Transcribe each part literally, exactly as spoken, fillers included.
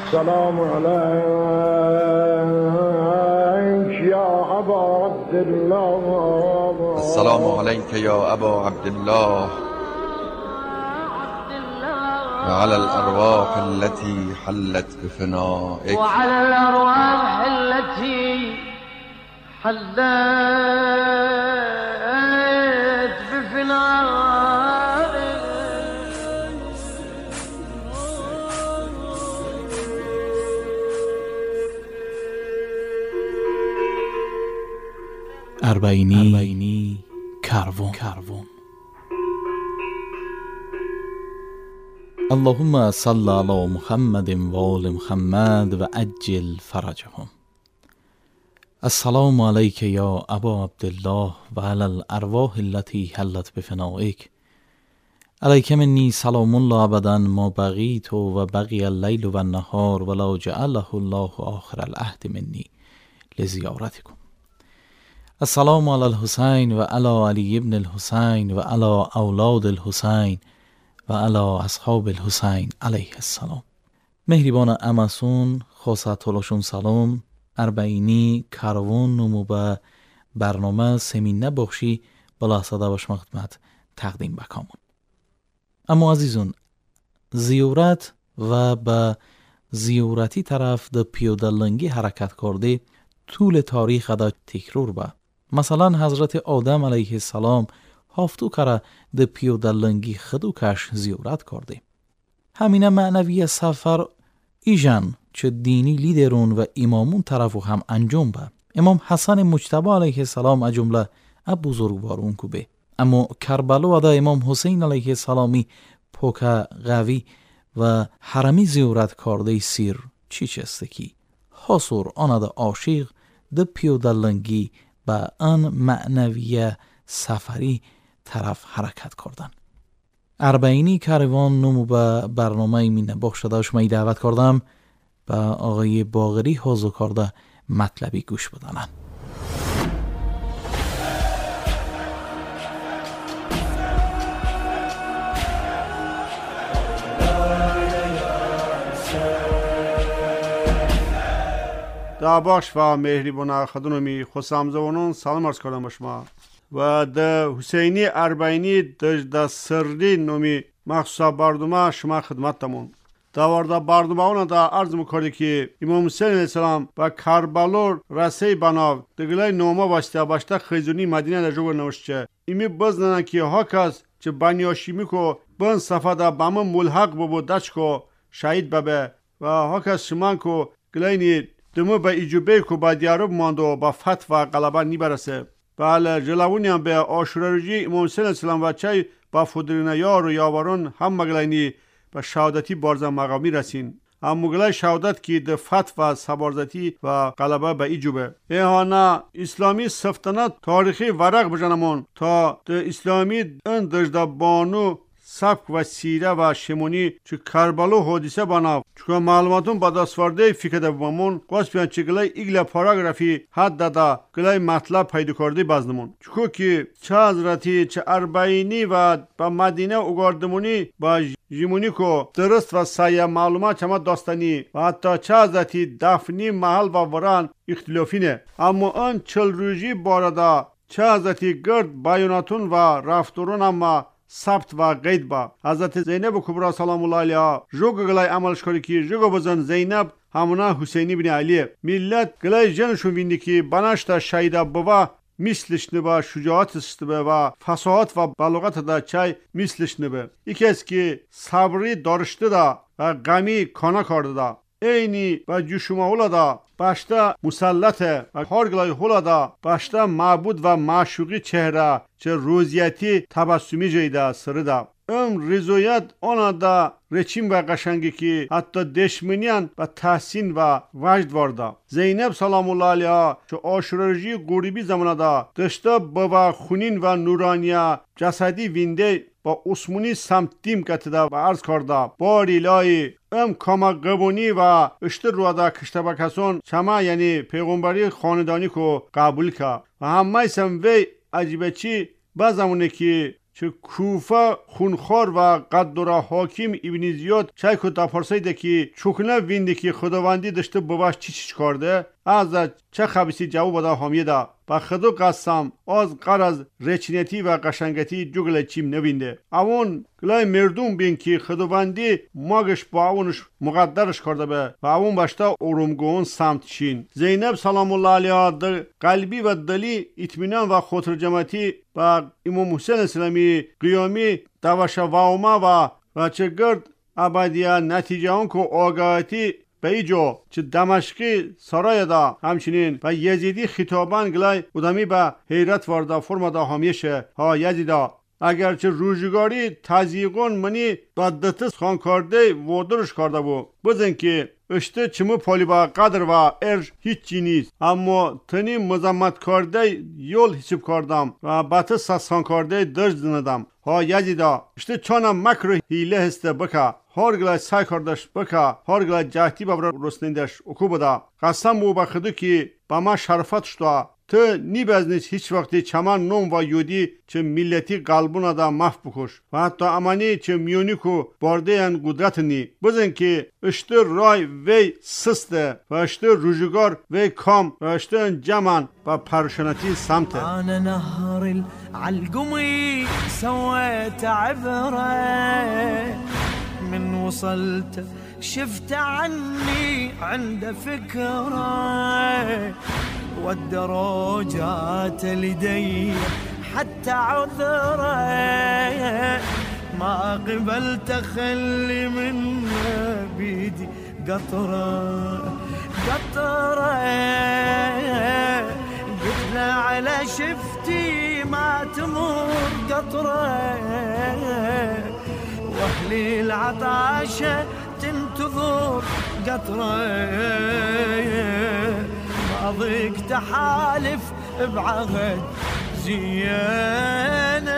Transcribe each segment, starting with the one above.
السلام علیک یا ابا عبدالله. السلام علیک یا ابا عبدالله وعلى الأرواح التي حلت بفنائك وعلى الأرواح التي حلت بفنائك. اربعینی کروان. اللهم صل على محمد و آل محمد و عجل فرجهم. السلام علیک یا ابا عبدالله و علی الارواح التي حلت بفنائک. علیک منی سلام الله ابدا ما بقیت و بقی اللیل و النهار ولا جعله الله آخر العهد منی لزیارتکم. السلام علی الحسین و علی علی ابن الحسین و علی اولاد الحسین و علی اصحاب الحسین علیه السلام. مهریبان امسون خواست طولشون سلام. اربعینی کروان نمو به برنامه سمینه بخشی بلا صدا باشم خدمت تقدیم بکامون. اما عزیزون، زیارت و به زیارتی طرف د پیاده لنگی حرکت کرده طول تاریخ دا تکرار با. مثلا حضرت آدم علیه السلام هفتو کره د پیاده لنگی خدو کش زیارت کرده. همینه معنوی سفر ایجان چه دینی لیدرون و امامون طرفو هم انجام با. امام حسن مجتبی علیه السلام اجمله اب بزرگوارون کو به. اما کربلا و دا امام حسین علیه السلامی پوکا قوی و حرمی زیارت کرده سیر چی چسته کی؟ حاصر آن دا عاشق د پیاده لنگی با آن معنوی سفری طرف حرکت کردن. اربعینی کروان نمو به برنامه مینه بخشده شما ای دعوت کردم با آقای باقری حوضو کرده مطلبی گوش بدانن. دعباش و مهریبان خدونمی خوسام زوانون سلام عرض کردم شما و ده حسینی اربعینی ده سری نومی مخصوصا بردومه شما خدمت تمون دوارده بردومه اون ده عرض میکرده که امام حسین علیه السلام با کربلا رسی بناو دگلای نومه واسطه باشته خیزونی مدینه ده جو نوشته ایمی بزنن که ها کس چه بنیاشیمی کو بن صفحه ده بامه ملحق ببو دچ کو شهید ببه و ها کس شمان کو گلای دمو با ایجوبه کو با دیارب ماندو با فتح و غلبه نی برسه. بله جلوونی هم به آشورا امام حسین علیه السلام و چای با فدرین یار و یاورون هم مگلینی با شهادتی بارزا مقامی رسین. هم مگلای شهادت کی د فتح و سبارزتی و غلبه به ایجوبه. ایهانا اسلامی سفتنه تاریخی ورق بجنمون تا د اسلامی ان دجدا بانو سبک و سیره و شمونی چه کربلا حادثه بنا چون معلوماتون با دستورده فکر بمون قاس بیان چه گلای ایگل پاراگرافی حد دادا گلای مطلب پیدا کرده بازنمون چون که چه حضرتی چه اربعینی و با مدینه اوگاردمونی با جیمونی کو درست و سایه معلومات چما داستانی و حتی چه حضرتی دفنی محل و وران اختلافی نه اما آن چل روزی باردا چه حضرتی گرد بایوناتون و رفتارون اما ثبت و قید با حضرت زینب کبرا سلام الله علیها جوگ گلای عملش کردی که جوگ بزن زینب همونا حسینی بن علی ملت گلای جنشون ویندی که بناشتا شهیده بابا مثلش نبا شجاعتش نبا و فصاحت و بلاغت دا چای مثلش نبا یکی از که صبری دارشته دا و غمی کانا کرده دا اینی و جوشما اولا دا باشتا مسلطه و هرگلای هولا دا باشتا معبود و معشوقی چهره چه روزیتی تبسمی جیده سره دا ام رضایت آنها دا رچیم و قشنگی که حتی دشمنیان و تحسین و وجد وارده زینب سلام الله علیها چه آشورجی غریبی زمانه دا دشتا با خونین و نورانیا جسدی وینده با عثمانی سمتیم کتده و عرض کرده باری لای ام کاما قبونی و اشتر رو دا کشته با کسون چما یعنی پیغمبری خاندانی کو قبول که و همه سم وی عجیبه چی بازمونه که چه کوفه خونخوار و قدر حاکم ابن زیاد چای کو تا پرسیده که چوکنه ویندی که خداوندی داشته باباش چی چی کرده از چه خبیسی جواب داد حمیده با خدا قسم از قرض رچنیتی و قشنگتی جوگل چیم نوینده اون گلای مردم بین که خداوندی ماگش با اونش مقدرش کرده به و اون باشتا ارومگون سمت چین زینب سلام الله علیها در قلبی و دلی اطمینان و خاطرجمعیتی با امام حسین اسلامی قیامی دواش واوما و و چگرد ابدیه نتیجه اون که آگاهی بیجو چه دمشقی سرای دا همچنین و یزیدی خطابان گلای ادامی به حیرت وارده فرما دا همیشه ها یزیدا اگرچه روزگاری تزیقون منی بدتس خان کرده وادرش کرده بو بزن که اشته چمو پالی با قدر و ارج هیچی نیست اما تنی مزمت کرده یول حساب کردم و بتس سسخان کرده درج زندم ها یزیدا اشته چانم مکر هیله هسته بکا هر گلای سعی کردش بکا هر گلای جهتی ببر رسنیدش اکو بدا قسم بو بخدو که با ما شرفت شتا تو نی بزنیش هیچ وقتی چمان نوم و یودی چه ملتی قلبون دا محف بکش و حتی امانی چه میونی کو بارده ان قدرت نی بزن که اشته رای وی سسته و اشته روزگار وی کام و اشته جمان و پرشنتی سمته انا نهر العلقمي سويت عبره من وصلت شفت عني عند فكره والدرجات لدي حتى عذره ما قبلت خلي منه بيدي قطره قطره قلت على شفتي ما تمر قطره واهلي العطاشة تنتظر قطرة ما ضيق تحالف بعهد زيانة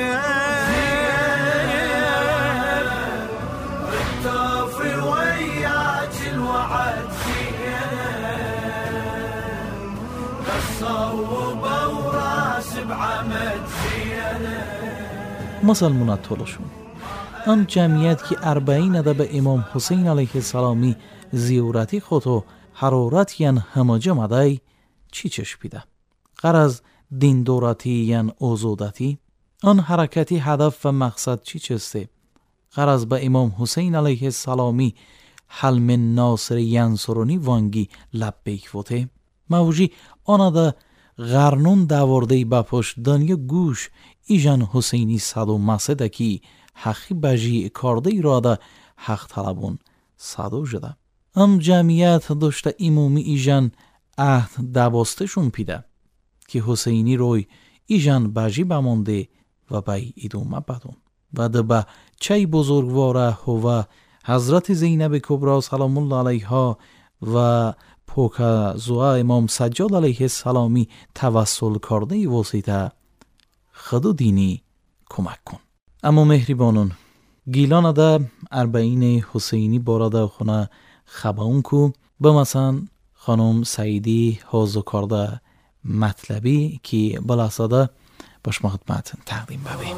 الطافي وياك الوعد زيانة بس صوبة وراس بعمد زيانة مسلمونات طولشون آن جمعیت که اربعین ده به امام حسین علیه السلامی زیورتی خود و حرارت ین هماجه مدهی چی چش بیده؟ غرض دین دورتی ین اوزودتی؟ آن حرکتی هدف و مقصد چی چسته؟ غرض به امام حسین علیه السلامی حلم ناصر ینصرونی وانگی لبیک وته؟ موجی آنه ده غرنون داورده بپوش دانیا گوش ایجان حسینی صدو مسده کی حقی بجی کارده ایراده حق طلبون صدو جده. ام جمعیت داشته ایمومی ایجان عهد دوستشون پیده که حسینی روی ایجان بجی بمانده و بای ایدومه بدون و دبه چای بزرگواره هوا حضرت زینب کبرا سلام الله علیها و پوکا زوا امام سجاد علیه السلامی توسل کرده ای واسطه خدو دینی کمک کن. اما مهربانون گیلان ده اربعین حسینی باراده خونه خباون کو به مثلا خانم سعیدی حوضو کرده مطلبی که بلاساده باش ما خدمت تقدیم ببیم.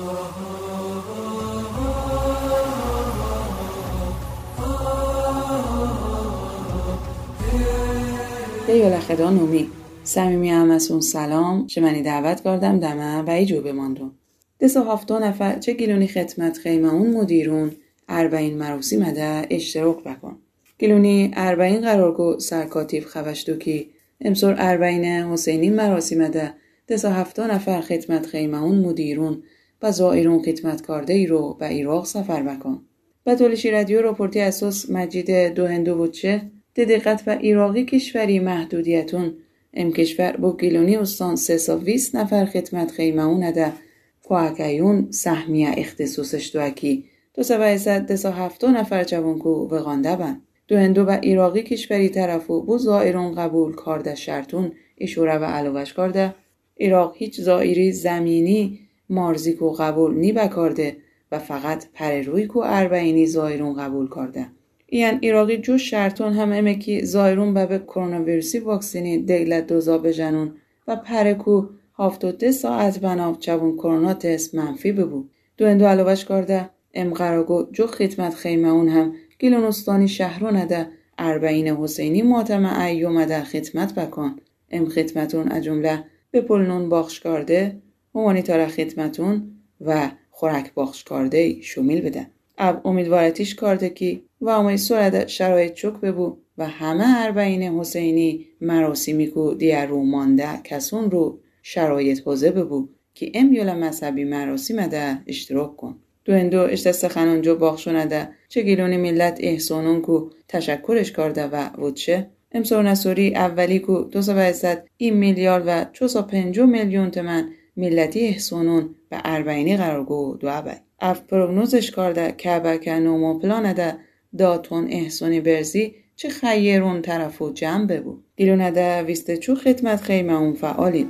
دیگه خدا نومی صمیمی همسون سلام شمانی دعوت کردم دمه و ای جو بماندون دسو هفته نفر چه گیلونی خدمت خیمه اون مدیرون اربعین مروسی مده اشتراک بکن گیلونی اربعین قرار کو سرکاتیف خوشتو کی امسور اربعین حسینی مراسی مده دسو هفته نفر خدمت خیمه اون مدیرون و زائرون خدمت کرده ای رو به ایراق سفر بکن و تولشی رادیو راپورتی اساس مجید دو هندو بودشه دقت و ایراقی کشوری محدودیتون ام کشور با گیلونی استان سه سا ویست نفر خدمت خیمه اون ده کوهکیون سهمیه اختصاصش دوکی دو سه ویست دسا هفتو نفر جوانکو وغانده بند. دو هندو و ایراقی کشوری طرفو بو زائرون قبول کرده شرطون اشوره و علاوش کرده ایراق هیچ زائری زمینی مارزی کو قبول نی بکرده و فقط پرروی کو اربعینی زائرون قبول کرده. این ایراقی جو شرطون هم امکی زائرون به کرونا ویروسی واکسینی دیلت دوزا بجنون و پرکو هفتاد و دو ساعت بناو چبون کرونا تست منفی ببو. دو اندو علاوش کرده ام قراگو جو خدمت خیمه اون هم گیلونستانی شهرو نده اربعین حسینی ماتم ایوم ده خدمت بکن. ام خدمتون اجمله به پلنون باخش کرده همانی تاره خدمتون و خورک باخش کرده شمیل بده. اب امیدوارتیش کرده که و امید سرده شرایط چک ببو و همه اربعین حسینی مراسمی که دیگر رو مانده کسون رو شرایط حوزه ببو که ام یولا مذهبی مراسم ده اشتراک کن. دو اندو اشتست خنون جو باخشونه ده چه گیلونی ملت احسانون که تشکرش کرده و وچه امسور نسوری اولی که دو سا بیست این میلیارد و چو سا پنجو میلیون تمن ملتی احسانون به اربعینی قرار گو دو عبای. اف پروگنوزش کرده که بکه نومو پلانه ده داتون احسانی برزی چه خیرون طرفو جمع ببو. گیلونه ده ویسته چو خدمت خیمه اون فعالین.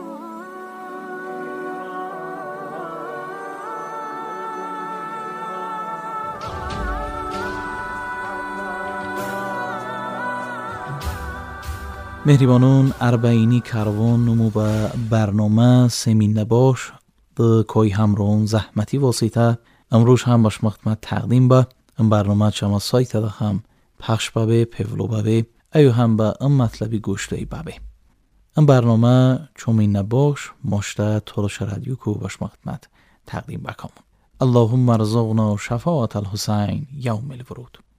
مهریبانون اربعینی کاروان نمو به برنامه سمین نباش ده کوی همرون زحمتی واسطه امروز هم باش مختمت تقدیم به این برنامه شما سایت ده هم پخش بابه پولو بابه ایو هم به این مطلبی گوشتهی بابه. این برنامه چومین نباش مشته تولش رادیو کو باش مختمت تقدیم بکامون. اللهم ارزقنا شفاعت الحسین یوم الورود.